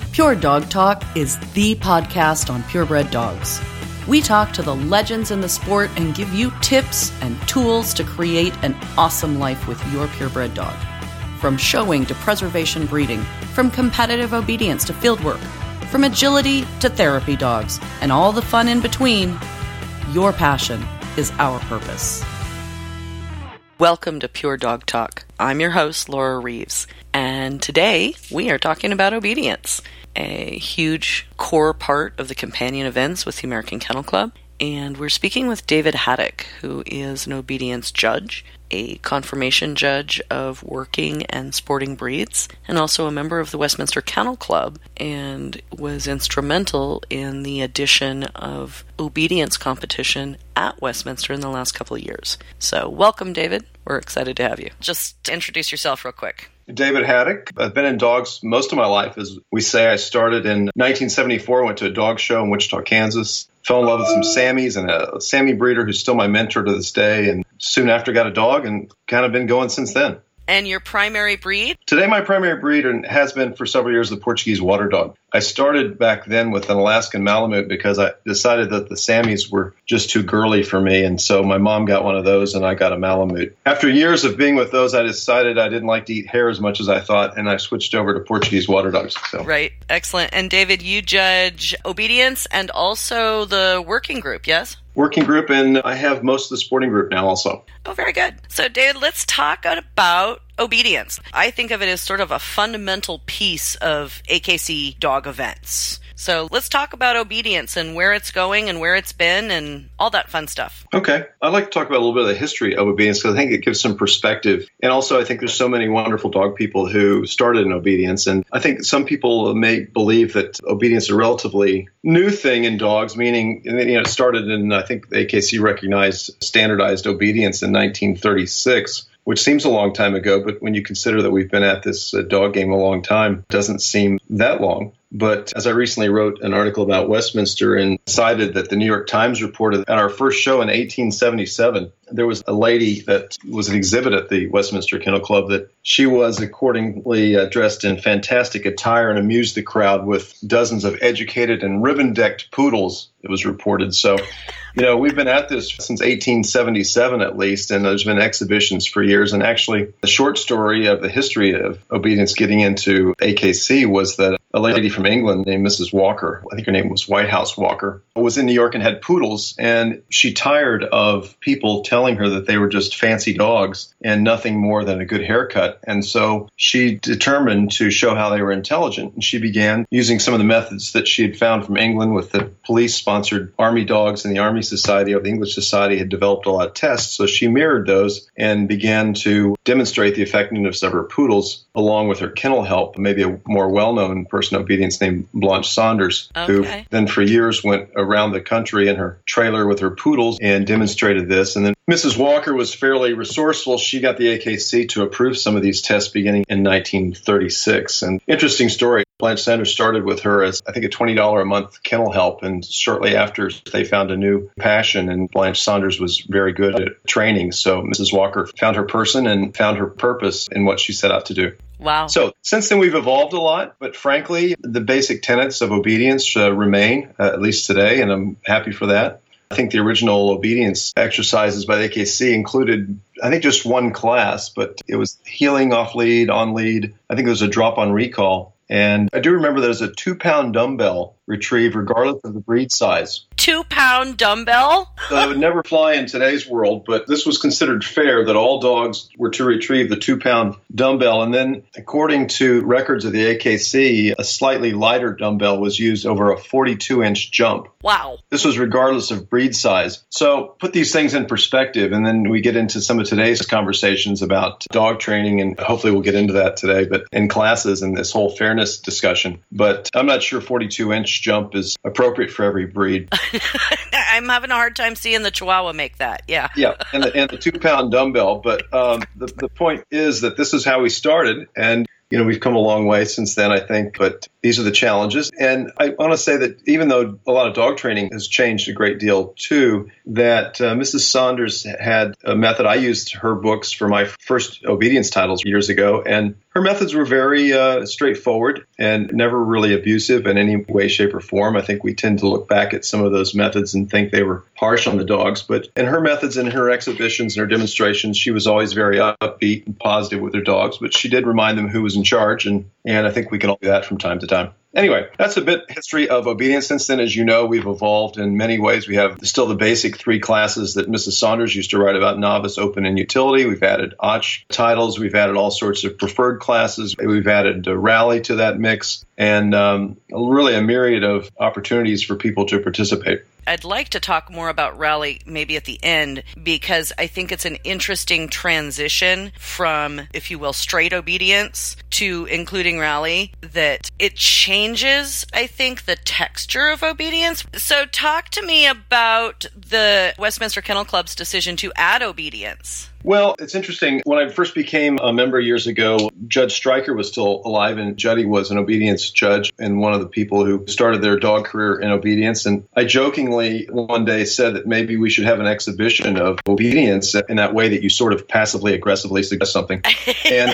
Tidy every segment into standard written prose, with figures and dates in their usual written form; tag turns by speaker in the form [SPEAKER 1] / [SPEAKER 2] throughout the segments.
[SPEAKER 1] Pure Dog Talk is the podcast on purebred dogs. We talk to the legends in the sport and give you tips and tools to create an awesome life with your purebred dog. From showing to preservation breeding, from competitive obedience to fieldwork, from agility to therapy dogs, and all the fun in between, your passion is our purpose. Welcome to Pure Dog Talk. I'm your host, Laura Reeves, and today we are talking about obedience, a huge core part of the companion events with the American Kennel Club. And we're speaking with David Haddock, who is an obedience judge, a conformation judge of working and sporting breeds, and also a member of the Westminster Kennel Club, and was instrumental in the addition of obedience competition at Westminster in the last couple of years. So welcome, David. We're excited to have you. Just introduce yourself real quick.
[SPEAKER 2] David Haddock. I've been in dogs most of my life. As we say, I started in 1974, went to a dog show in Wichita, Kansas, fell in love with some Sammies and a Sammy breeder who's still my mentor to this day. And soon after got a dog and kind of been going since then.
[SPEAKER 1] And your primary breed?
[SPEAKER 2] Today, my primary breed and has been for several years the Portuguese water dog. I started back then with an Alaskan Malamute because I decided that the Sammies were just too girly for me. And so my mom got one of those and I got a Malamute. After years of being with those, I decided I didn't like to eat hair as much as I thought, and I switched over to Portuguese water dogs. So.
[SPEAKER 1] Right. Excellent. And David, you judge obedience and also the working group, yes?
[SPEAKER 2] Working group, and I have most of the sporting group now also.
[SPEAKER 1] Oh, very good. So, David, let's talk about obedience. I think of it as sort of a fundamental piece of AKC dog events. So let's talk about obedience and where it's going and where it's been and all that fun stuff.
[SPEAKER 2] Okay. I'd like to talk about a little bit of the history of obedience because I think it gives some perspective. And also, I think there's so many wonderful dog people who started in obedience. And I think some people may believe that obedience is a relatively new thing in dogs, meaning it started in, I think the AKC recognized standardized obedience in 1936. Which seems a long time ago, but when you consider that we've been at this dog game a long time, it doesn't seem that long. But as I recently wrote an article about Westminster and cited that the New York Times reported at our first show in 1877, there was a lady that was an exhibit at the Westminster Kennel Club that she was accordingly dressed in fantastic attire and amused the crowd with dozens of educated and ribbon-decked poodles, it was reported. So, we've been at this since 1877 at least, and there's been exhibitions for years. And actually, the short story of the history of obedience getting into AKC was that a lady from England named Mrs. Walker, I think her name was Whitehouse Walker, was in New York and had poodles, and she tired of people telling her that they were just fancy dogs and nothing more than a good haircut. And so she determined to show how they were intelligent. And she began using some of the methods that she had found from England with the police-sponsored army dogs, and the Army Society or the English Society had developed a lot of tests. So she mirrored those and began to demonstrate the effectiveness of her poodles along with her kennel help, maybe a more well-known person of obedience named Blanche Saunders, who then for years went around the country in her trailer with her poodles and demonstrated this. And then Mrs. Walker was fairly resourceful. She got the AKC to approve some of these tests beginning in 1936. And interesting story. Blanche Saunders started with her as, I think, a $20 a month kennel help. And shortly after, they found a new passion. And Blanche Saunders was very good at training. So Mrs. Walker found her person and found her purpose in what she set out to do.
[SPEAKER 1] Wow.
[SPEAKER 2] So since then, we've evolved a lot. But frankly, the basic tenets of obedience remain, at least today. And I'm happy for that. I think the original obedience exercises by the AKC included, I think, just one class, but it was heeling off lead, on lead. I think it was a drop on recall. And I do remember there's a 2-pound dumbbell retrieved regardless of the breed size.
[SPEAKER 1] 2-pound dumbbell?
[SPEAKER 2] That would never fly in today's world, but this was considered fair that all dogs were to retrieve the 2-pound dumbbell. And then, according to records of the AKC, a slightly lighter dumbbell was used over a 42-inch jump.
[SPEAKER 1] Wow.
[SPEAKER 2] This was regardless of breed size. So put these things in perspective, and then we get into some of today's conversations about dog training, and hopefully we'll get into that today, but in classes and this whole fairness discussion. But I'm not sure 42-inch jump is appropriate for every breed.
[SPEAKER 1] I'm having a hard time seeing the Chihuahua make that. Yeah.
[SPEAKER 2] Yeah, and the 2-pound dumbbell. But the point is that this is how we started, and we've come a long way since then, I think. But these are the challenges. And I want to say that even though a lot of dog training has changed a great deal too, that Mrs. Saunders had a method. I used her books for my first obedience titles years ago, and her methods were very straightforward and never really abusive in any way, shape, or form. I think we tend to look back at some of those methods and think they were harsh on the dogs. But in her methods and her exhibitions and her demonstrations, she was always very upbeat and positive with her dogs. But she did remind them who was in charge, and I think we can all do that from time to time. Anyway, that's a bit history of obedience. Since then, as you know, we've evolved in many ways. We have still the basic 3 classes that Mrs. Saunders used to write about: novice, open, and utility. We've added OCH titles. We've added all sorts of preferred classes. We've added rally to that mix, and really a myriad of opportunities for people to participate.
[SPEAKER 1] I'd like to talk more about rally maybe at the end, because I think it's an interesting transition from, if you will, straight obedience to including rally, that it changes, I think, the texture of obedience. So talk to me about the Westminster Kennel Club's decision to add obedience.
[SPEAKER 2] Well, it's interesting. When I first became a member years ago, Judge Stryker was still alive, and Judy was an obedience judge and one of the people who started their dog career in obedience. And I jokingly one day said that maybe we should have an exhibition of obedience in that way that you sort of passively aggressively suggest something. And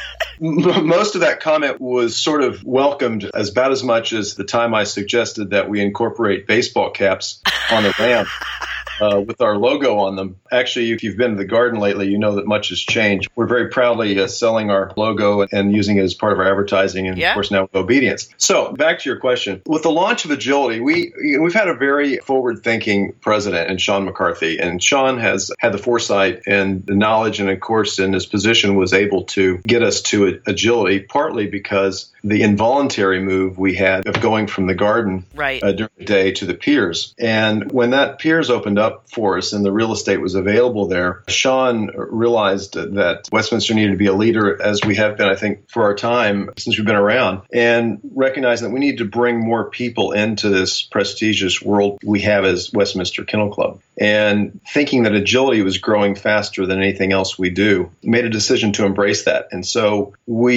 [SPEAKER 2] most of that comment was sort of welcomed about as much as the time I suggested that we incorporate baseball caps on the ramp. With our logo on them. Actually, if you've been to the garden lately, you know that much has changed. We're very proudly selling our logo and using it as part of our advertising, and of course now with obedience. So back to your question. With the launch of Agility, we've had a very forward-thinking president in Sean McCarthy, and Sean has had the foresight and the knowledge, and of course in his position was able to get us to Agility, partly because the involuntary move we had of going from the garden during the day to the piers. And when that piers opened up for us and the real estate was available there, Sean realized that Westminster needed to be a leader, as we have been, I think, for our time since we've been around, and recognized that we need to bring more people into this prestigious world we have as Westminster Kennel Club. And thinking that Agility was growing faster than anything else we do, made a decision to embrace that. And so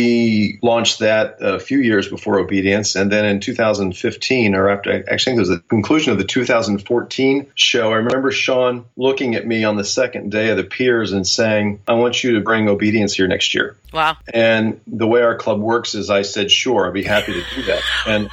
[SPEAKER 2] we launched that a few years before obedience. And then in 2015, or after, actually I think it was the conclusion of the 2014 show, I remember Sean looking at me on the second day of the piers and saying, "I want you to bring obedience here next year."
[SPEAKER 1] Wow.
[SPEAKER 2] And the way our club works is I said, "Sure, I'd be happy to do that." And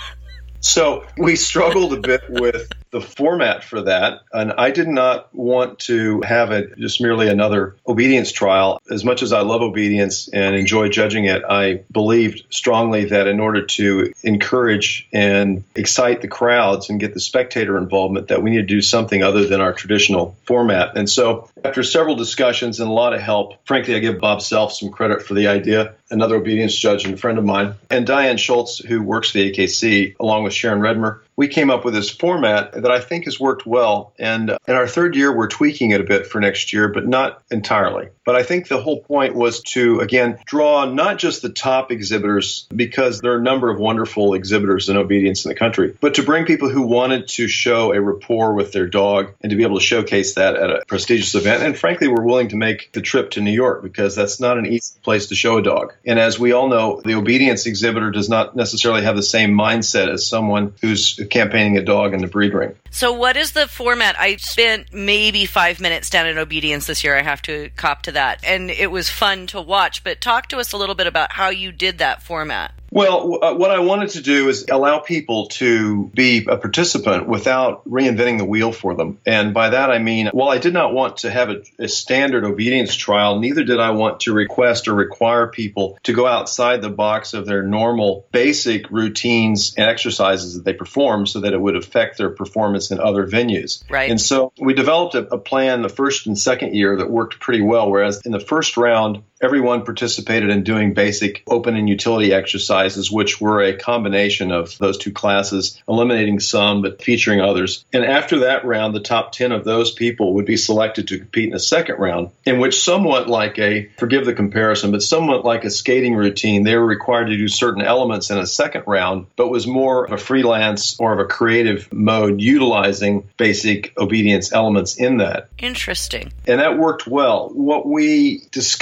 [SPEAKER 2] so we struggled a bit with the format for that, and I did not want to have it just merely another obedience trial. As much as I love obedience and enjoy judging it, I believed strongly that in order to encourage and excite the crowds and get the spectator involvement, that we need to do something other than our traditional format. And so after several discussions and a lot of help, frankly, I give Bob Self some credit for the idea, another obedience judge and a friend of mine, and Diane Schultz, who works for the AKC, along with Sharon Redmer, we came up with this format that I think has worked well. And in our third year, we're tweaking it a bit for next year, but not entirely. But I think the whole point was to, again, draw not just the top exhibitors, because there are a number of wonderful exhibitors in obedience in the country, but to bring people who wanted to show a rapport with their dog and to be able to showcase that at a prestigious event. And frankly, we're willing to make the trip to New York because that's not an easy place to show a dog. And as we all know, the obedience exhibitor does not necessarily have the same mindset as someone who's campaigning a dog in the breed ring.
[SPEAKER 1] So what is the format? I spent maybe 5 minutes down in obedience this year. I have to cop to that. And it was fun to watch. But talk to us a little bit about how you did that format.
[SPEAKER 2] Well, what I wanted to do is allow people to be a participant without reinventing the wheel for them. And by that, I mean, while I did not want to have a standard obedience trial, neither did I want to request or require people to go outside the box of their normal basic routines and exercises that they perform so that it would affect their performance in other venues.
[SPEAKER 1] Right.
[SPEAKER 2] And so we developed a plan the first and second year that worked pretty well, whereas in the first round, everyone participated in doing basic open and utility exercises, which were a combination of those two classes, eliminating some but featuring others. And after that round, the top 10 of those people would be selected to compete in a second round, in which somewhat like forgive the comparison, but somewhat like a skating routine, they were required to do certain elements in a second round, but was more of a freelance or of a creative mode utilizing basic obedience elements in that.
[SPEAKER 1] Interesting.
[SPEAKER 2] And that worked well. What we discovered, however,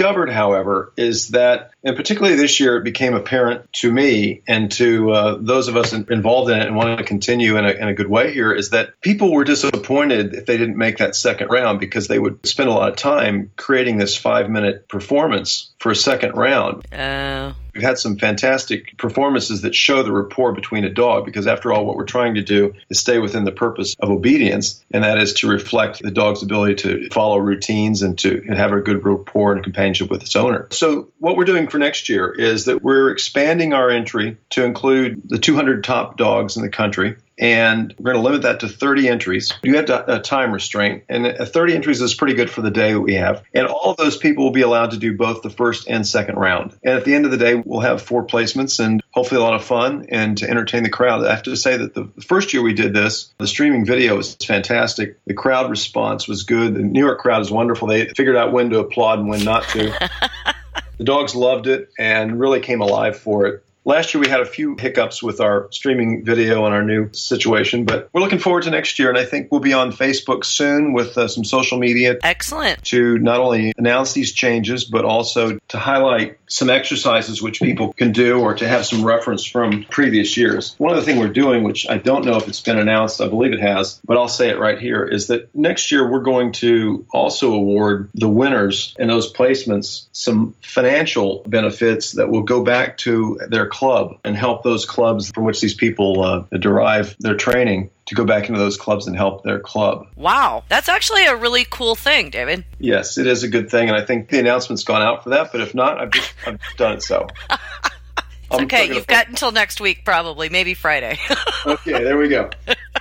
[SPEAKER 2] however, is that, and particularly this year, it became apparent to me and to those of us involved in it and want to continue in a good way here, is that people were disappointed if they didn't make that second round because they would spend a lot of time creating this 5-minute performance for a second round. We've had some fantastic performances that show the rapport between a dog because, after all, what we're trying to do is stay within the purpose of obedience, and that is to reflect the dog's ability to follow routines and to have a good rapport and companionship with its owner. So what we're doing for next year is that we're expanding our entry to include the 200 top dogs in the country. And we're going to limit that to 30 entries. You have a time restraint, and 30 entries is pretty good for the day that we have. And all of those people will be allowed to do both the first and second round. And at the end of the day, we'll have 4 placements and hopefully a lot of fun and to entertain the crowd. I have to say that the first year we did this, the streaming video was fantastic. The crowd response was good. The New York crowd is wonderful. They figured out when to applaud and when not to. The dogs loved it and really came alive for it. Last year, we had a few hiccups with our streaming video and our new situation, but we're looking forward to next year, and I think we'll be on Facebook soon with some social media.
[SPEAKER 1] Excellent.
[SPEAKER 2] To not only announce these changes, but also to highlight some exercises which people can do or to have some reference from previous years. One other thing we're doing, which I don't know if it's been announced, I believe it has, but I'll say it right here, is that next year we're going to also award the winners and those placements some financial benefits that will go back to their club and help those clubs from which these people derive their training to go back into those clubs and help their club.
[SPEAKER 1] Wow. That's actually a really cool thing, David.
[SPEAKER 2] Yes, it is a good thing, and I think the announcement's gone out for that, but if not, I've done it so.
[SPEAKER 1] It's okay. You've got until next week, probably, maybe Friday.
[SPEAKER 2] Okay, there we go.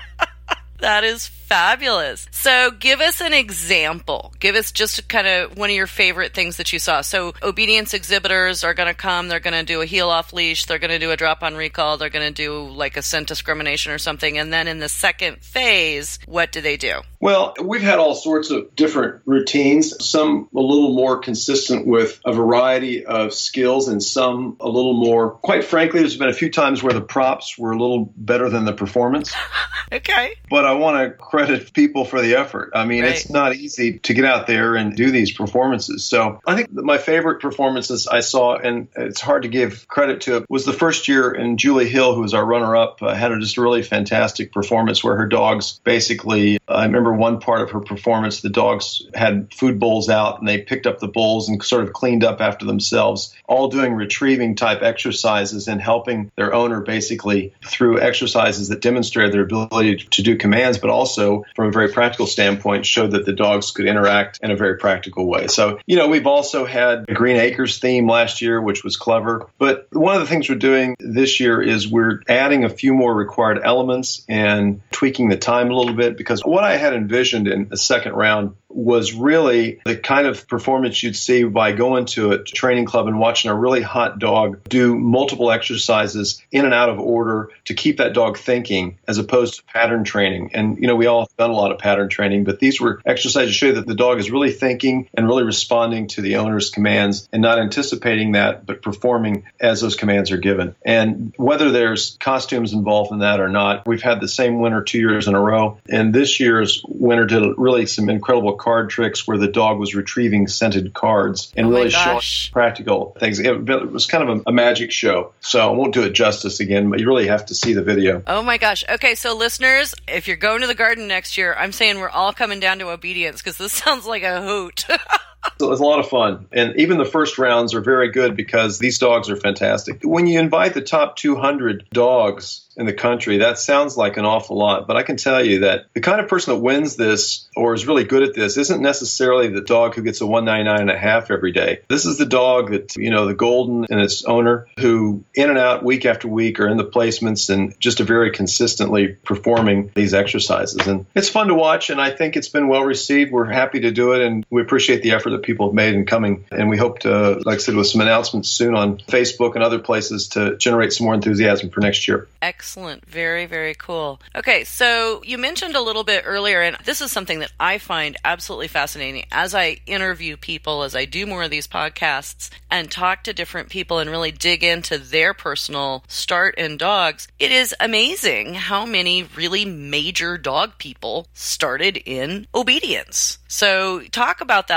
[SPEAKER 1] That is fabulous. So give us an example. Give us just kind of one of your favorite things that you saw. So obedience exhibitors are going to come. They're going to do a heel off leash. They're going to do a drop on recall. They're going to do like a scent discrimination or something. And then in the second phase, what do they do?
[SPEAKER 2] Well, we've had all sorts of different routines, some a little more consistent with a variety of skills and some a little more, quite frankly, there's been a few times where the props were a little better than the performance.
[SPEAKER 1] Okay.
[SPEAKER 2] But I want to credit people for the effort. I mean, It's not easy to get out there and do these performances. So I think that my favorite performances I saw, and it's hard to give credit to it, was the first year, and Julie Hill, who was our runner-up, had just a really fantastic performance where her dogs basically, I remember one part of her performance, the dogs had food bowls out and they picked up the bowls and sort of cleaned up after themselves, all doing retrieving type exercises and helping their owner basically through exercises that demonstrated their ability to do commands, but also from a very practical standpoint showed that the dogs could interact in a very practical way. So, we've also had the Green Acres theme last year, which was clever. But one of the things we're doing this year is we're adding a few more required elements and tweaking the time a little bit, because what I had envisioned in the second round was really the kind of performance you'd see by going to a training club and watching a really hot dog do multiple exercises in and out of order to keep that dog thinking, as opposed to pattern training. And, we all have done a lot of pattern training, but these were exercises to show that the dog is really thinking and really responding to the owner's commands and not anticipating that, but performing as those commands are given. And whether there's costumes involved in that or not, we've had the same winner 2 years in a row. And this year's winner did really some incredible card tricks where the dog was retrieving scented cards and really showing practical things. It was kind of a magic show. So I won't do it justice again, but you really have to see the video.
[SPEAKER 1] Oh my gosh. Okay, so listeners, if you're going to the garden next year, I'm saying we're all coming down to obedience because this sounds like a hoot.
[SPEAKER 2] So it's a lot of fun. And even the first rounds are very good because these dogs are fantastic. When you invite the top 200 dogs in the country, that sounds like an awful lot. But I can tell you that the kind of person that wins this or is really good at this isn't necessarily the dog who gets a 199.5 every day. This is the dog that, the Golden and its owner who in and out week after week are in the placements and just are very consistently performing these exercises. And it's fun to watch, and I think it's been well received. We're happy to do it, and we appreciate the effort that people have made in coming. And we hope to, like I said, with some announcements soon on Facebook and other places to generate some more enthusiasm for next year.
[SPEAKER 1] Excellent. Very, very cool. Okay, so you mentioned a little bit earlier, and this is something that I find absolutely fascinating as I interview people, as I do more of these podcasts and talk to different people and really dig into their personal start in dogs. It is amazing how many really major dog people started in obedience. So talk about that a little bit.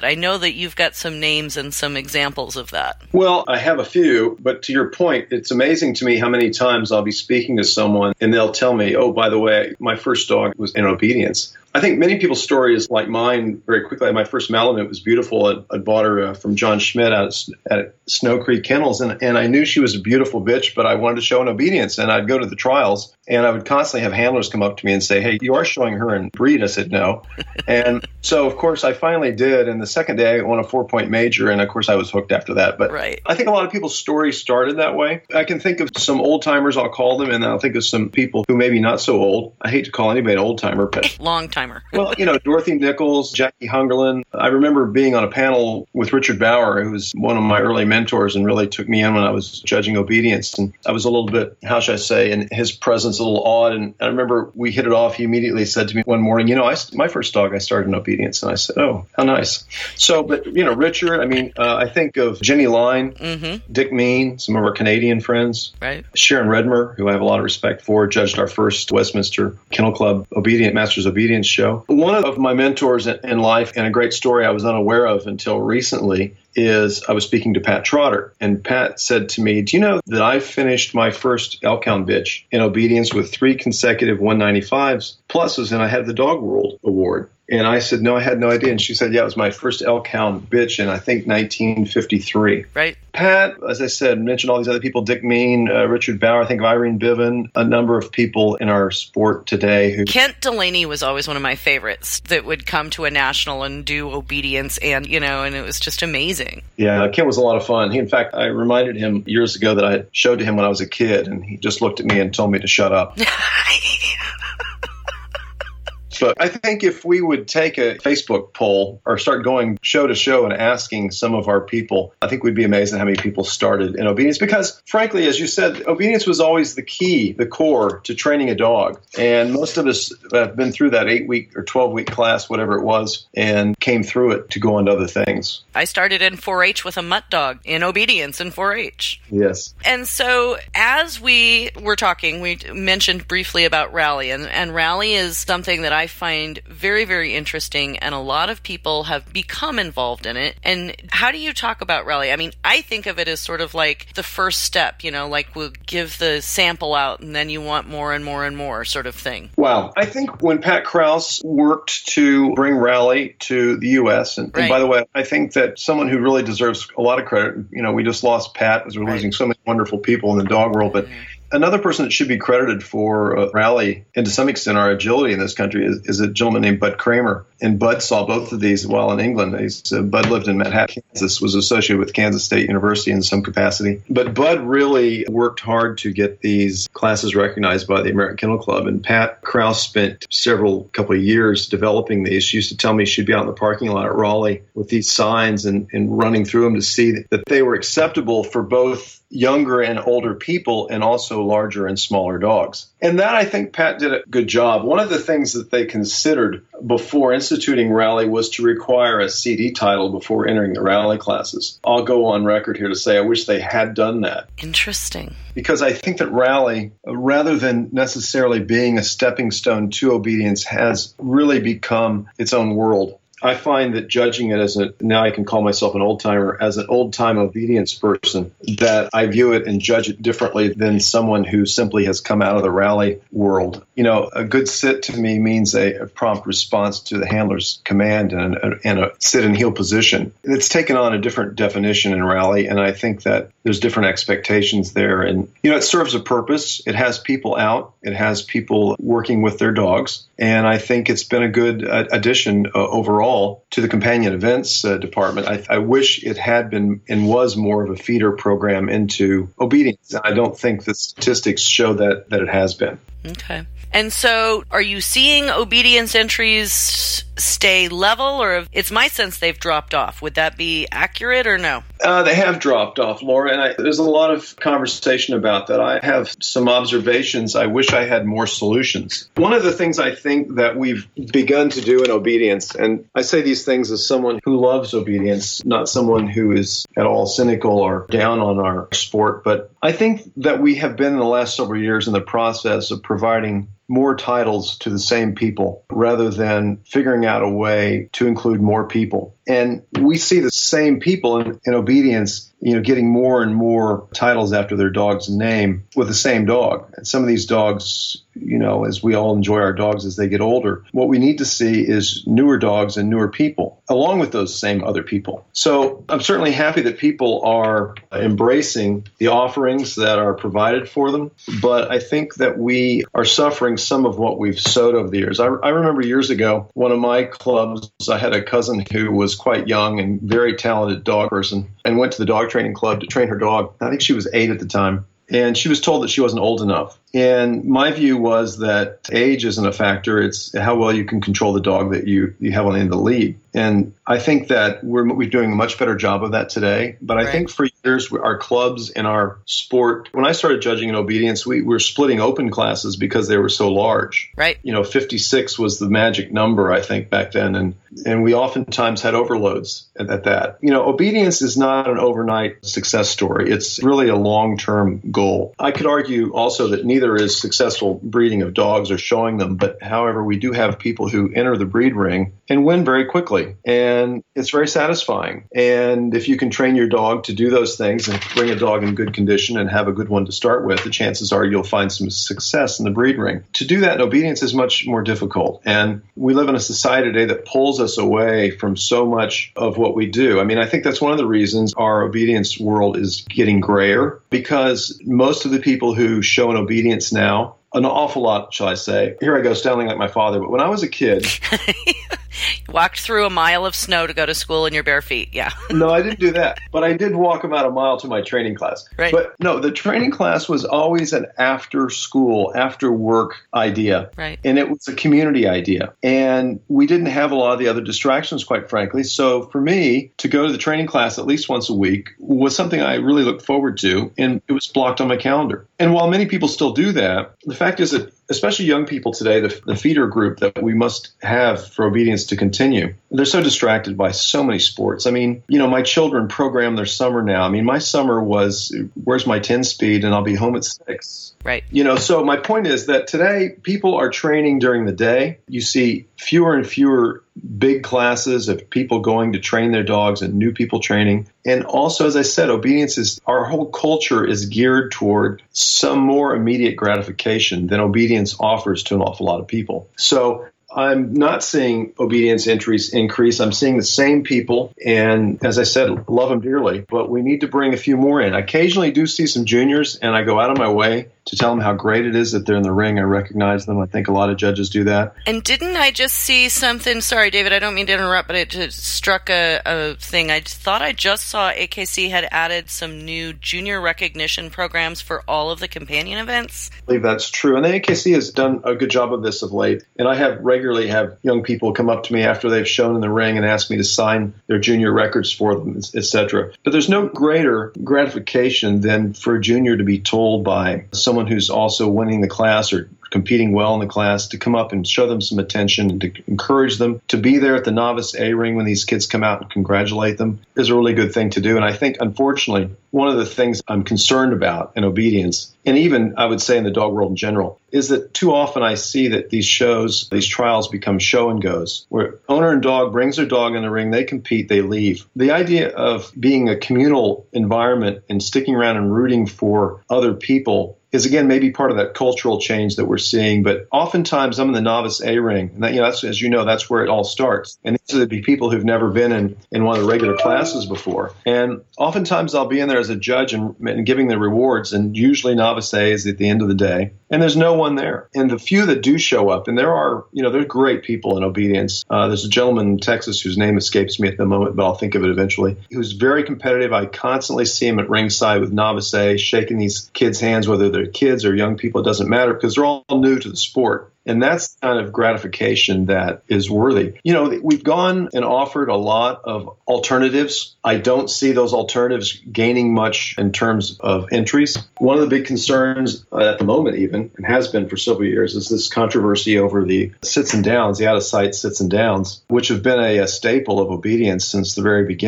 [SPEAKER 1] that? I know that you've got some names and some examples of that.
[SPEAKER 2] Well, I have a few, but to your point, it's amazing to me how many times I'll be speaking to someone and they'll tell me, oh, by the way, my first dog was in obedience. I think many people's stories like mine very quickly. My first Malamute was beautiful. I bought her from John Schmidt at Snow Creek Kennels, and I knew she was a beautiful bitch, but I wanted to show in obedience, and I'd go to the trials, and I would constantly have handlers come up to me and say, hey, you are showing her in breed. I said, no. And so, of course, I finally did, and the second day I won a 4-point major, and of course I was hooked after that. But
[SPEAKER 1] right.
[SPEAKER 2] I think a lot of people's stories started that way. I can think of some old-timers, I'll call them, and I'll think of some people who maybe not so old. I hate to call anybody an old-timer, but
[SPEAKER 1] long-timer.
[SPEAKER 2] Well, Dorothy Nichols, Jackie Hungerlin. I remember being on a panel with Richard Bauer, who was one of my early mentors and really took me in when I was judging obedience. And I was a little bit, how should I say, in his presence, a little awed. And I remember we hit it off. He immediately said to me one morning, my first dog, I started in obedience. And I said, oh, how nice. So, but, Richard, I think of Jenny Line, Dick Mean, some of our Canadian friends.
[SPEAKER 1] Right.
[SPEAKER 2] Sharon Redmer, who I have a lot of respect for, judged our first Westminster Kennel Club Masters Obedience show. One of my mentors in life, and a great story I was unaware of until recently, is I was speaking to Pat Trotter, and Pat said to me, do you know that I finished my first Elkhound bitch in obedience with 3 consecutive 195s pluses, and I had the Dog World Award? And I said, no, I had no idea. And she said, yeah, it was my first Elkhound bitch in, I think, 1953.
[SPEAKER 1] Right.
[SPEAKER 2] Pat, as I said, mentioned all these other people, Dick Mean, Richard Bauer, I think of Irene Biven, a number of people in our sport today who...
[SPEAKER 1] Kent Delaney was always one of my favorites that would come to a national and do obedience and it was just amazing.
[SPEAKER 2] Yeah, Kent was a lot of fun. In fact, I reminded him years ago that I showed to him when I was a kid, and he just looked at me and told me to shut up. But I think if we would take a Facebook poll or start going show to show and asking some of our people, I think we'd be amazed at how many people started in obedience. Because, frankly, as you said, obedience was always the key, the core to training a dog. And most of us have been through that 8-week or 12-week class, whatever it was, and came through it to go on to other things.
[SPEAKER 1] I started in 4-H with a mutt dog in obedience in 4-H.
[SPEAKER 2] Yes.
[SPEAKER 1] And so as we were talking, we mentioned briefly about rally, and rally is something that I find very, very interesting, and a lot of people have become involved in it. And how do you talk about rally? I mean, I think of it as sort of like the first step, like we'll give the sample out and then you want more and more and more sort of thing.
[SPEAKER 2] Wow. I think when Pat Krause worked to bring rally to the U.S., and by the way, I think that someone who really deserves a lot of credit, we just lost Pat as we're losing so many wonderful people in the dog world, but another person that should be credited for rally and to some extent our agility in this country is a gentleman named Bud Kramer. And Bud saw both of these while in England. Bud lived in Manhattan, Kansas, was associated with Kansas State University in some capacity. But Bud really worked hard to get these classes recognized by the American Kennel Club. And Pat Krause spent couple of years developing these. She used to tell me she'd be out in the parking lot at Raleigh with these signs and running through them to see that they were acceptable for both younger and older people and also larger and smaller dogs. And that, I think Pat did a good job. One of the things that they considered before instituting rally was to require a CD title before entering the rally classes. I'll go on record here to say I wish they had done that.
[SPEAKER 1] Interesting.
[SPEAKER 2] Because I think that rally, rather than necessarily being a stepping stone to obedience, has really become its own world. I find that judging it now I can call myself an old-timer, as an old-time obedience person, that I view it and judge it differently than someone who simply has come out of the rally world. A good sit to me means a prompt response to the handler's command and a sit and heel position. It's taken on a different definition in rally, and I think that there's different expectations there. And, it serves a purpose. It has people out. It has people working with their dogs. And I think it's been a good addition overall to the companion events department. I wish it had been and was more of a feeder program into obedience. I don't think the statistics show that it has been.
[SPEAKER 1] Okay. And so are you seeing obedience entries stay level, or it's my sense they've dropped off? Would that be accurate or no?
[SPEAKER 2] They have dropped off, Laura, and there's a lot of conversation about that. I have some observations. I wish I had more solutions. One of the things I think that we've begun to do in obedience, and I say these things as someone who loves obedience, not someone who is at all cynical or down on our sport, but I think that we have been in the last several years in the process of providing more titles to the same people rather than figuring out a way to include more people. And we see the same people in obedience, getting more and more titles after their dog's name with the same dog. And some of these dogs, as we all enjoy our dogs as they get older, what we need to see is newer dogs and newer people, along with those same other people. So I'm certainly happy that people are embracing the offerings that are provided for them. But I think that we are suffering some of what we've sowed over the years. I remember years ago, one of my clubs, I had a cousin who was quite young and very talented dog person and went to the dog training club to train her dog. I think she was 8 at the time. And she was told that she wasn't old enough. And my view was that age isn't a factor. It's how well you can control the dog that you have on the end of the lead. And I think that we're doing a much better job of that today. But I think for years, our clubs and our sport, when I started judging in obedience, we were splitting open classes because they were so large.
[SPEAKER 1] Right.
[SPEAKER 2] 56 was the magic number, I think, back then. And we oftentimes had overloads at that. Obedience is not an overnight success story. It's really a long-term goal. I could argue also that neither is successful breeding of dogs or showing them. But however, we do have people who enter the breed ring and win very quickly. And it's very satisfying. And if you can train your dog to do those things and bring a dog in good condition and have a good one to start with, the chances are you'll find some success in the breed ring. To do that in obedience is much more difficult. And we live in a society today that pulls us away from so much of what we do. I think that's one of the reasons our obedience world is getting grayer, because most of the people who show an obedience now, an awful lot, shall I say. Here I go, sounding like my father. But when I was a kid...
[SPEAKER 1] Walked through a mile of snow to go to school in your bare feet, yeah.
[SPEAKER 2] No, I didn't do that. But I did walk about a mile to my training class.
[SPEAKER 1] Right.
[SPEAKER 2] But no, the training class was always an after-school, after-work idea.
[SPEAKER 1] Right.
[SPEAKER 2] And it was a community idea. And we didn't have a lot of the other distractions, quite frankly. So for me, to go to the training class at least once a week was something I really looked forward to. And it was blocked on my calendar. And while many people still do that, the fact is that especially young people today, the feeder group that we must have for obedience to continue, they're so distracted by so many sports. My children program their summer now. My summer was, where's my 10-speed and I'll be home at 6.
[SPEAKER 1] Right.
[SPEAKER 2] So my point is that today people are training during the day. You see fewer and fewer big classes of people going to train their dogs and new people training. And also, as I said, our whole culture is geared toward some more immediate gratification than obedience offers to an awful lot of people. So I'm not seeing obedience increase. I'm seeing the same people. And as I said, love them dearly, but we need to bring a few more in. I occasionally do see some juniors, and I go out of my way to tell them how great it is that they're in the ring. I recognize them. I think a lot of judges do that.
[SPEAKER 1] And didn't I just see something? Sorry, David, I don't mean to interrupt, but it just struck a thing. I thought I just saw AKC had added some new junior recognition programs for all of the companion events.
[SPEAKER 2] I believe that's true. And the AKC has done a good job of this of late. And I regularly have young people come up to me after they've shown in the ring and ask me to sign their junior records for them, etc. But there's no greater gratification than for a junior to be told by someone who's also winning the class or competing well in the class to come up and show them some attention and to encourage them to be there at the novice A ring when these kids come out and congratulate them is a really good thing to do. And I think, unfortunately, one of the things I'm concerned about in obedience, and even I would say in the dog world in general, is that too often I see that these trials become show and goes, where owner and dog brings their dog in the ring, they compete, they leave. The idea of being a communal environment and sticking around and rooting for other people is, again, maybe part of that cultural change that we're seeing. But oftentimes I'm in the novice A ring. And that's, as you know, that's where it all starts. And these are the people who've never been in one of the regular classes before. And oftentimes I'll be in there as a judge and giving the rewards. And usually novice A is at the end of the day. And there's no one there. And the few that do show up, and there's great people in obedience. There's a gentleman in Texas whose name escapes me at the moment, but I'll think of it eventually. He was very competitive. I constantly see him at ringside with novice A, shaking these kids' hands, whether they're kids or young people, it doesn't matter, because they're all new to the sport. And that's the kind of gratification that is worthy. We've gone and offered a lot of alternatives. I don't see those alternatives gaining much in terms of entries. One of the big concerns at the moment even, and has been for several years, is this controversy over the sits and downs, the out-of-sight sits and downs, which have been a staple of obedience since the very beginning.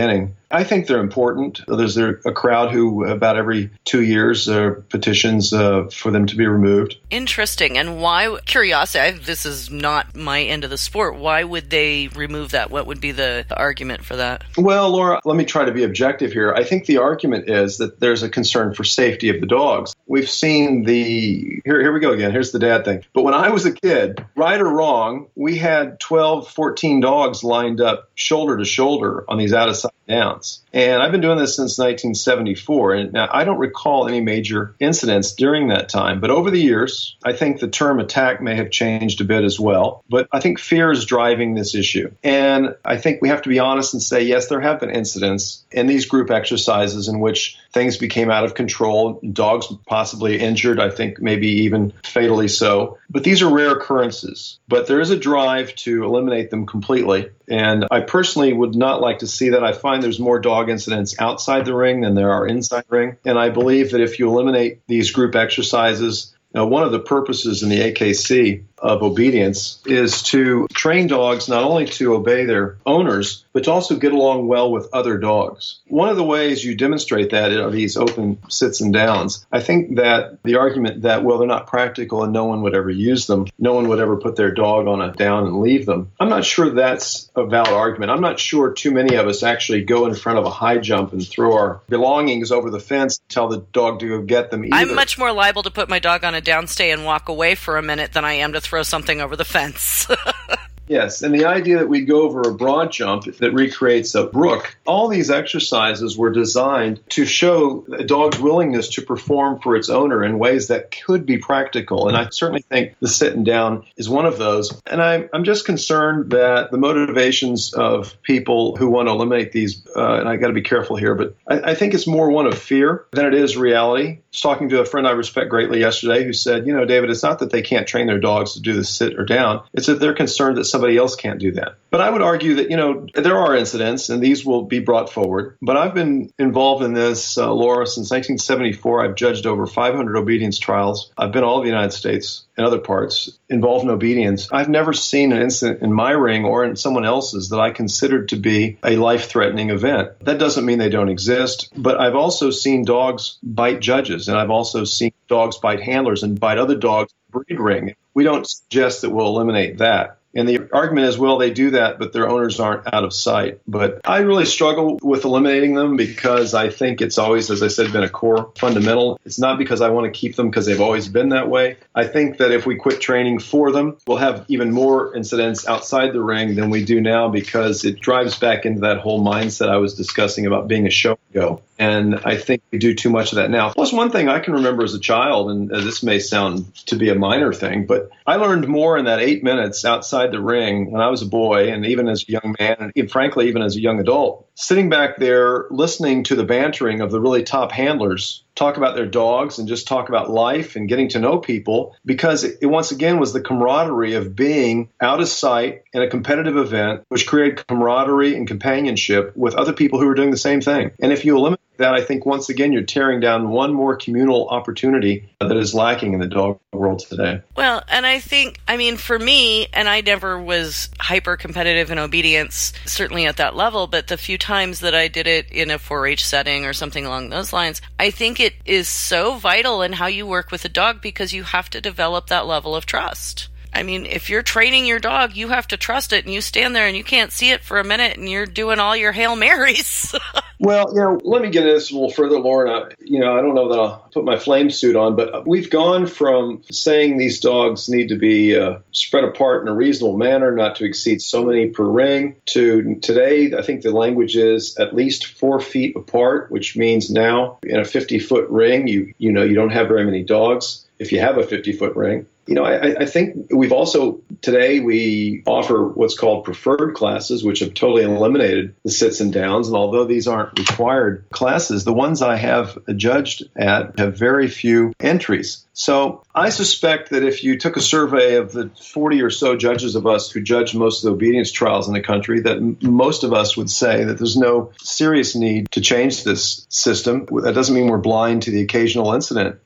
[SPEAKER 2] I think they're important. There's a crowd who about every 2 years petitions for them to be removed.
[SPEAKER 1] Interesting. And why, curiosity, this is not my end of the sport, why would they remove that? What would be the argument for that?
[SPEAKER 2] Well, Laura, let me try to be objective here. I think the argument is that there's a concern for safety of the dogs. We've seen here we go again, here's the dad thing. But when I was a kid, right or wrong, we had 12, 14 dogs lined up shoulder to shoulder on these out-of-sight downs. And I've been doing this since 1974. And now I don't recall any major incidents during that time. But over the years, I think the term attack may have changed a bit as well. But I think fear is driving this issue. And I think we have to be honest and say, yes, there have been incidents in these group exercises in which things became out of control, dogs possibly injured, I think maybe even fatally so. But these are rare occurrences. But there is a drive to eliminate them completely. And I personally would not like to see that. I find there's more dog incidents outside the ring than there are inside the ring. And I believe that if you eliminate these group exercises, one of the purposes in the AKC of obedience is to train dogs not only to obey their owners, but to also get along well with other dogs. One of the ways you demonstrate that are these open sits and downs. I think that the argument that, well, they're not practical and no one would ever use them, no one would ever put their dog on a down and leave them, I'm not sure that's a valid argument. I'm not sure too many of us actually go in front of a high jump and throw our belongings over the fence and tell the dog to go get them either.
[SPEAKER 1] I'm much more liable to put my dog on a downstay and walk away for a minute than I am to throw something over the fence.
[SPEAKER 2] Yes, and the idea that we go over a broad jump that recreates a brook, all these exercises were designed to show a dog's willingness to perform for its owner in ways that could be practical. And I certainly think the sitting down is one of those. And I'm just concerned that the motivations of people who want to eliminate these, and I got to be careful here, but I think it's more one of fear than it is reality. I was talking to a friend I respect greatly yesterday who said, David, it's not that they can't train their dogs to do the sit or down. It's that they're concerned that somebody else can't do that. But I would argue that, there are incidents and these will be brought forward. But I've been involved in this, Laura, since 1974. I've judged over 500 obedience trials. I've been all over the United States and other parts involved in obedience. I've never seen an incident in my ring or in someone else's that I considered to be a life-threatening event. That doesn't mean they don't exist, but I've also seen dogs bite judges, and I've also seen dogs bite handlers and bite other dogs in the breed ring. We don't suggest that we'll eliminate that. And the argument is, well, they do that, but their owners aren't out of sight. But I really struggle with eliminating them because I think it's always, as I said, been a core fundamental. It's not because I want to keep them because they've always been that way. I think that if we quit training for them, we'll have even more incidents outside the ring than we do now because it drives back into that whole mindset I was discussing about being a show and go. And I think we do too much of that now. Plus, one thing I can remember as a child, and this may sound to be a minor thing, but I learned more in that 8 minutes outside the ring when I was a boy and even as a young man and frankly even as a young adult, sitting back there listening to the bantering of the really top handlers talk about their dogs and just talk about life and getting to know people, because it once again was the camaraderie of being out of sight in a competitive event, which created camaraderie and companionship with other people who were doing the same thing. And if you eliminate that, I think once again you're tearing down one more communal opportunity that is lacking in the dog world today.
[SPEAKER 1] Well, and I think, for me, and I never was hyper competitive in obedience, certainly at that level, but the few times that I did it in a 4-H setting or something along those lines, I think it is so vital in how you work with a dog because you have to develop that level of trust. If you're training your dog, you have to trust it, and you stand there and you can't see it for a minute and you're doing all your Hail Marys.
[SPEAKER 2] Well, let me get into this a little further, Lauren. I don't know that I'll put my flame suit on, but we've gone from saying these dogs need to be spread apart in a reasonable manner, not to exceed so many per ring, to today, I think the language is at least 4 feet apart, which means now in a 50-foot ring, you don't have very many dogs if you have a 50-foot ring. I think we've also, today we offer what's called preferred classes, which have totally eliminated the sits and downs. And although these aren't required classes, the ones I have judged at have very few entries. So I suspect that if you took a survey of the 40 or so judges of us who judge most of the obedience trials in the country, that most of us would say that there's no serious need to change this system. That doesn't mean we're blind to the occasional incident,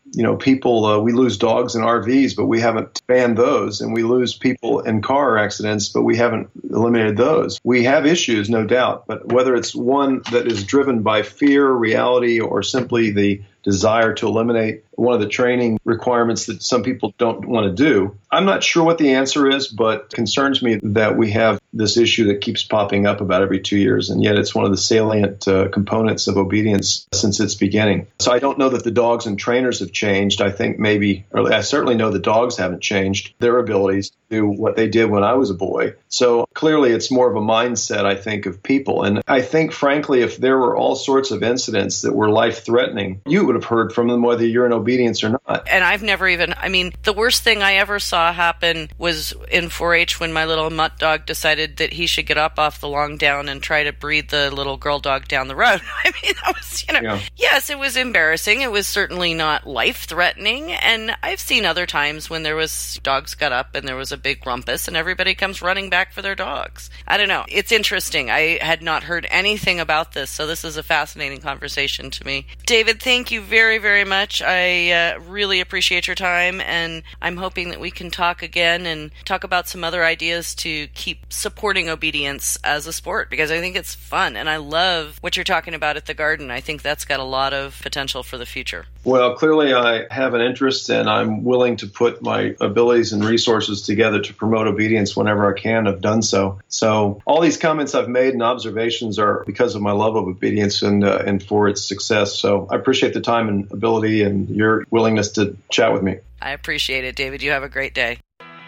[SPEAKER 2] people, we lose dogs in RVs, but we haven't banned those. And we lose people in car accidents, but we haven't eliminated those. We have issues, no doubt. But whether it's one that is driven by fear, reality, or simply the desire to eliminate one of the training requirements that some people don't want to do, I'm not sure what the answer is, but it concerns me that we have this issue that keeps popping up about every 2 years, and yet it's one of the salient components of obedience since its beginning. So I don't know that the dogs and trainers have changed. I think I certainly know the dogs haven't changed their abilities to do what they did when I was a boy. So clearly it's more of a mindset, I think, of people. And I think, frankly, if there were all sorts of incidents that were life-threatening, you would have heard from them whether you're in obedience or not.
[SPEAKER 3] And I've never the worst thing I ever saw happen was in 4-H when my little mutt dog decided that he should get up off the long down and try to breed the little girl dog down the road. That was, Yes, it was embarrassing. It was certainly not life-threatening. And I've seen other times when dogs got up and there was a big rumpus and everybody comes running back for their dogs. I don't know. It's interesting. I had not heard anything about this, so this is a fascinating conversation to me. David, thank you very, very much. I really appreciate your time, and I'm hoping that we can talk again and talk about some other ideas to keep supporting obedience as a sport, because I think it's fun, and I love what you're talking about at the Garden. I think that's got a lot of potential for the future.
[SPEAKER 2] Well, clearly I have an interest, and I'm willing to put my abilities and resources together to promote obedience whenever I can. I've done so. So all these comments I've made and observations are because of my love of obedience and for its success. So I appreciate the time and ability and your willingness to chat with me.
[SPEAKER 3] I appreciate it, David. You have a great day.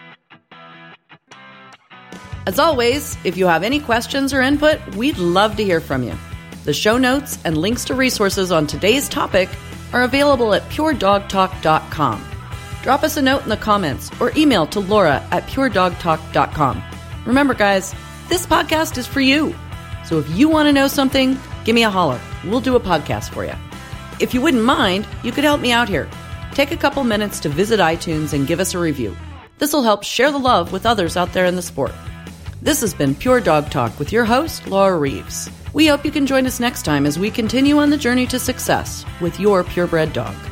[SPEAKER 1] As always, if you have any questions or input, we'd love to hear from you. The show notes and links to resources on today's topic are available at puredogtalk.com. Drop us a note in the comments or email to laura@puredogtalk.com. Remember, guys, this podcast is for you. So if you want to know something, give me a holler. We'll do a podcast for you. If you wouldn't mind, you could help me out here. Take a couple minutes to visit iTunes and give us a review. This will help share the love with others out there in the sport. This has been Pure Dog Talk with your host, Laura Reeves. We hope you can join us next time as we continue on the journey to success with your purebred dog.